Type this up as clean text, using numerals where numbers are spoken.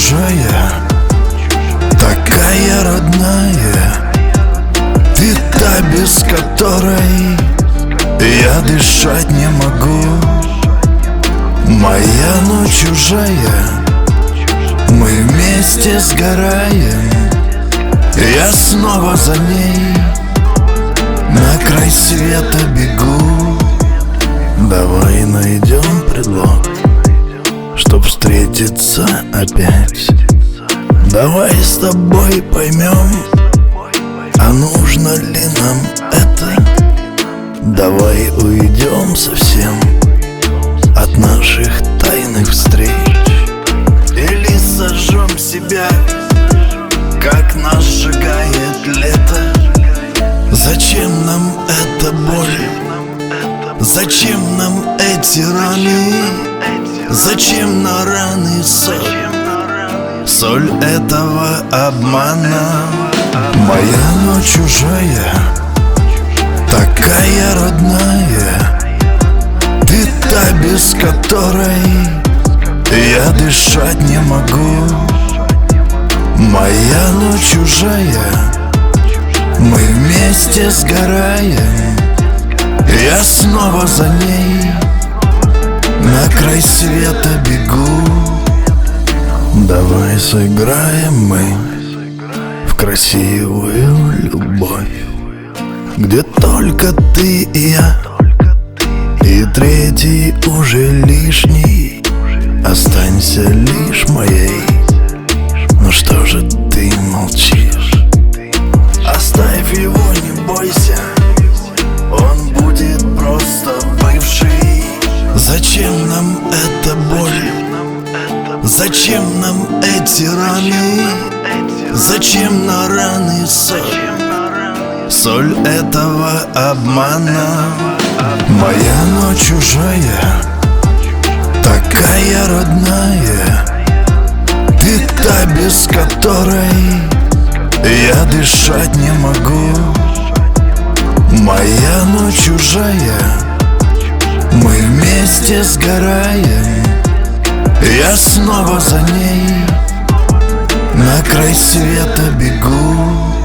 чужая, такая родная. Ты та, без которой я дышать не могу. Моя ночь чужая, мы вместе сгораем. Я снова за ней на край света бегу. Давай найдем предлог, чтоб встретиться опять. Давай с тобой поймем, а нужно ли нам это. Давай уйдем совсем от наших тайных встреч. Или сожжем себя, как нас сжигает лето. Зачем нам эта боль? Зачем нам эти раны? Зачем на раны соль? Соль этого обмана. Моя ночь чужая, такая родная. Ты та, без которой я дышать не могу. Моя ночь чужая, мы вместе сгораем. Я снова за ней на край света бегу. Давай сыграем мы в красивую любовь, где только ты и я, и третий уже лишний. Останься лишь моей. Ну что же ты молчишь? Оставь его, не бойся, он будет просто бывший. Зачем нам эта боль? Зачем нам эти раны? Зачем на раны соль? Соль этого обмана. Моя ночь чужая, такая родная. Ты та, без которой я дышать не могу. Моя ночь чужая, мы вместе сгораем. Я снова за ней на край света бегу.